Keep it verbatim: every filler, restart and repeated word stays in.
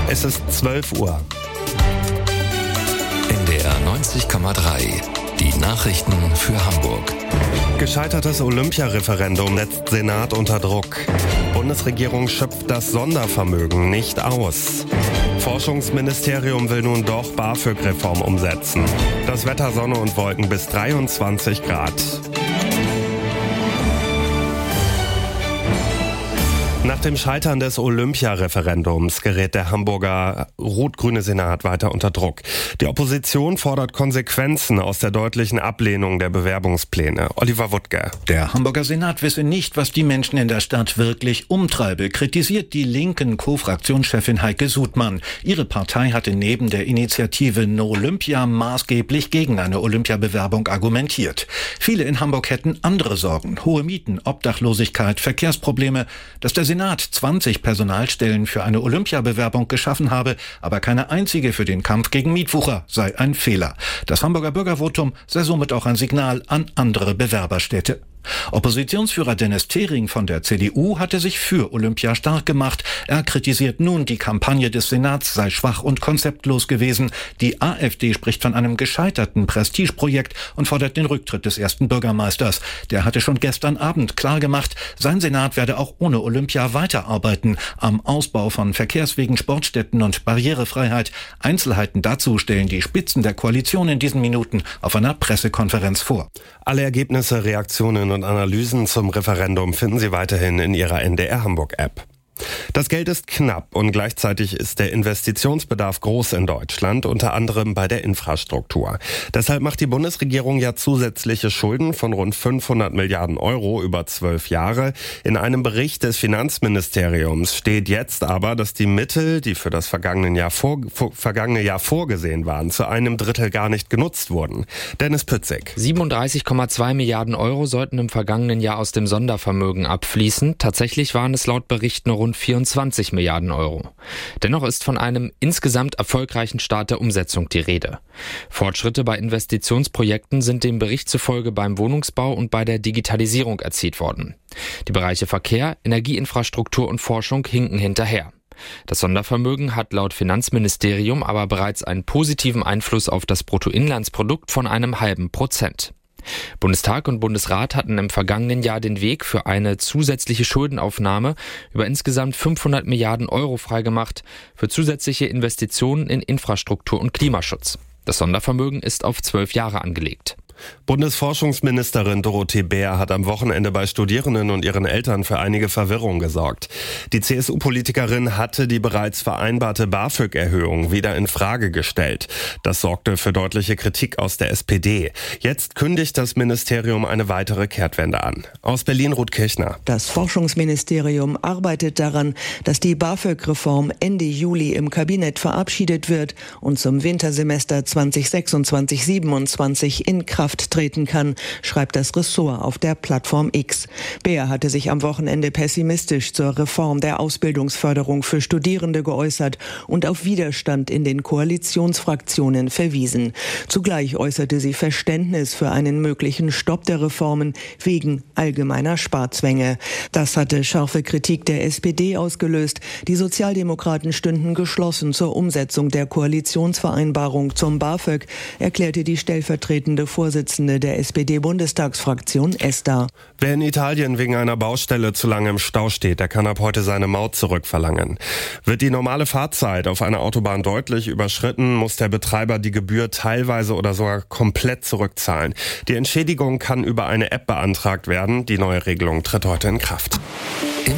Es ist zwölf Uhr. N D R neunzig Komma drei. Die Nachrichten für Hamburg. Gescheitertes Olympiareferendum setzt Senat unter Druck. Bundesregierung schöpft das Sondervermögen nicht aus. Forschungsministerium will nun doch BAföG-Reform umsetzen. Das Wetter Sonne und Wolken bis dreiundzwanzig Grad. Nach dem Scheitern des Olympiareferendums gerät der Hamburger rot-grüne Senat weiter unter Druck. Die Opposition fordert Konsequenzen aus der deutlichen Ablehnung der Bewerbungspläne. Oliver Wuttke. Der Hamburger Senat wisse nicht, was die Menschen in der Stadt wirklich umtreibe, kritisiert die linken Co-Fraktionschefin Heike Sudmann. Ihre Partei hatte neben der Initiative No Olympia maßgeblich gegen eine Olympiabewerbung argumentiert. Viele in Hamburg hätten andere Sorgen. Hohe Mieten, Obdachlosigkeit, Verkehrsprobleme. Dass der Senat zwanzig Personalstellen für eine Olympiabewerbung geschaffen habe, aber keine einzige für den Kampf gegen Mietwucher, sei ein Fehler. Das Hamburger Bürgervotum sei somit auch ein Signal an andere Bewerberstädte. Oppositionsführer Dennis Thering von der C D U hatte sich für Olympia stark gemacht. Er kritisiert nun, die Kampagne des Senats sei schwach und konzeptlos gewesen. Die AfD spricht von einem gescheiterten Prestigeprojekt und fordert den Rücktritt des ersten Bürgermeisters. Der hatte schon gestern Abend klargemacht, sein Senat werde auch ohne Olympia weiterarbeiten. Am Ausbau von Verkehrswegen, Sportstätten und Barrierefreiheit. Einzelheiten dazu stellen die Spitzen der Koalition in diesen Minuten auf einer Pressekonferenz vor. Alle Ergebnisse, Reaktionen und Analysen zum Referendum finden Sie weiterhin in Ihrer N D R Hamburg App. Das Geld ist knapp und gleichzeitig ist der Investitionsbedarf groß in Deutschland, unter anderem bei der Infrastruktur. Deshalb macht die Bundesregierung ja zusätzliche Schulden von rund fünfhundert Milliarden Euro über zwölf Jahre. In einem Bericht des Finanzministeriums steht jetzt aber, dass die Mittel, die für das vergangene Jahr, vor, vor, vergangene Jahr vorgesehen waren, zu einem Drittel gar nicht genutzt wurden. Dennis Pützig. siebenunddreißig Komma zwei Milliarden Euro sollten im vergangenen Jahr aus dem Sondervermögen abfließen. Tatsächlich waren es laut Berichten rund vierundzwanzig Milliarden Euro. Dennoch ist von einem insgesamt erfolgreichen Start der Umsetzung die Rede. Fortschritte bei Investitionsprojekten sind dem Bericht zufolge beim Wohnungsbau und bei der Digitalisierung erzielt worden. Die Bereiche Verkehr, Energieinfrastruktur und Forschung hinken hinterher. Das Sondervermögen hat laut Finanzministerium aber bereits einen positiven Einfluss auf das Bruttoinlandsprodukt von einem halben Prozent. Bundestag und Bundesrat hatten im vergangenen Jahr den Weg für eine zusätzliche Schuldenaufnahme über insgesamt fünfhundert Milliarden Euro freigemacht für zusätzliche Investitionen in Infrastruktur und Klimaschutz. Das Sondervermögen ist auf zwölf Jahre angelegt. Bundesforschungsministerin Dorothee Bär hat am Wochenende bei Studierenden und ihren Eltern für einige Verwirrung gesorgt. Die C S U-Politikerin hatte die bereits vereinbarte BAföG-Erhöhung wieder in Frage gestellt. Das sorgte für deutliche Kritik aus der S P D. Jetzt kündigt das Ministerium eine weitere Kehrtwende an. Aus Berlin Ruth Kirchner. Das Forschungsministerium arbeitet daran, dass die BAföG-Reform Ende Juli im Kabinett verabschiedet wird und zum Wintersemester zwanzig sechsundzwanzig siebenundzwanzig in Kraft treten kann, schreibt das Ressort auf der Plattform X. Bär hatte sich am Wochenende pessimistisch zur Reform der Ausbildungsförderung für Studierende geäußert und auf Widerstand in den Koalitionsfraktionen verwiesen. Zugleich äußerte sie Verständnis für einen möglichen Stopp der Reformen wegen allgemeiner Sparzwänge. Das hatte scharfe Kritik der S P D ausgelöst. Die Sozialdemokraten stünden geschlossen zur Umsetzung der Koalitionsvereinbarung zum BAföG, erklärte die stellvertretende Vorsitzende der S P D-Bundestagsfraktion Esther. Wer in Italien wegen einer Baustelle zu lange im Stau steht, der kann ab heute seine Maut zurückverlangen. Wird die normale Fahrzeit auf einer Autobahn deutlich überschritten, muss der Betreiber die Gebühr teilweise oder sogar komplett zurückzahlen. Die Entschädigung kann über eine App beantragt werden. Die neue Regelung tritt heute in Kraft.